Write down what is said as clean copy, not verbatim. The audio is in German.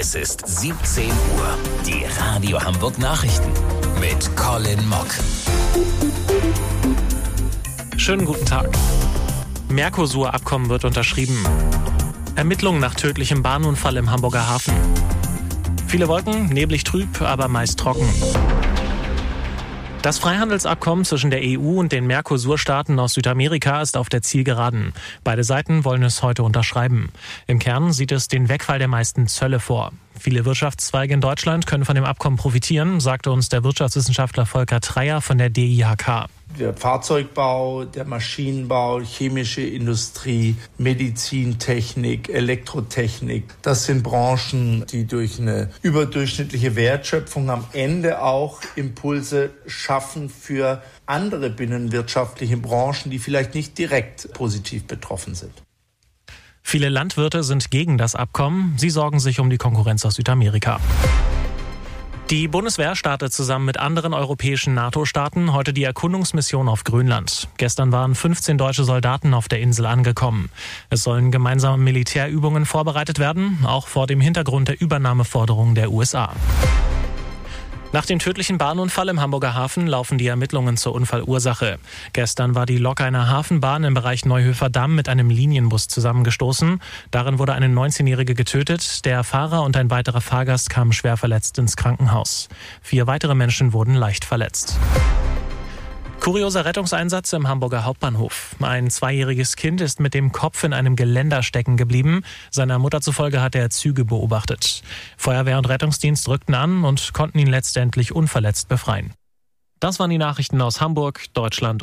Es ist 17 Uhr. Die Radio Hamburg Nachrichten mit Colin Mock. Schönen guten Tag. Mercosur-Abkommen wird unterschrieben. Ermittlungen nach tödlichem Bahnunfall im Hamburger Hafen. Viele Wolken, neblig trüb, aber meist trocken. Das Freihandelsabkommen zwischen der EU und den Mercosur-Staaten aus Südamerika ist auf der Zielgeraden. Beide Seiten wollen es heute unterschreiben. Im Kern sieht es den Wegfall der meisten Zölle vor. Viele Wirtschaftszweige in Deutschland können von dem Abkommen profitieren, sagte uns der Wirtschaftswissenschaftler Volker Treyer von der DIHK. Der Fahrzeugbau, der Maschinenbau, chemische Industrie, Medizintechnik, Elektrotechnik, das sind Branchen, die durch eine überdurchschnittliche Wertschöpfung am Ende auch Impulse schaffen für andere binnenwirtschaftliche Branchen, die vielleicht nicht direkt positiv betroffen sind. Viele Landwirte sind gegen das Abkommen. Sie sorgen sich um die Konkurrenz aus Südamerika. Die Bundeswehr startet zusammen mit anderen europäischen NATO-Staaten heute die Erkundungsmission auf Grönland. Gestern waren 15 deutsche Soldaten auf der Insel angekommen. Es sollen gemeinsame Militärübungen vorbereitet werden, auch vor dem Hintergrund der Übernahmeforderungen der USA. Nach dem tödlichen Bahnunfall im Hamburger Hafen laufen die Ermittlungen zur Unfallursache. Gestern war die Lok einer Hafenbahn im Bereich Neuhöfer Damm mit einem Linienbus zusammengestoßen. Darin wurde eine 19-Jährige getötet. Der Fahrer und ein weiterer Fahrgast kamen schwer verletzt ins Krankenhaus. 4 weitere Menschen wurden leicht verletzt. Kurioser Rettungseinsatz im Hamburger Hauptbahnhof. Ein 2-jähriges Kind ist mit dem Kopf in einem Geländer stecken geblieben. Seiner Mutter zufolge hat er Züge beobachtet. Feuerwehr und Rettungsdienst rückten an und konnten ihn letztendlich unverletzt befreien. Das waren die Nachrichten aus Hamburg, Deutschland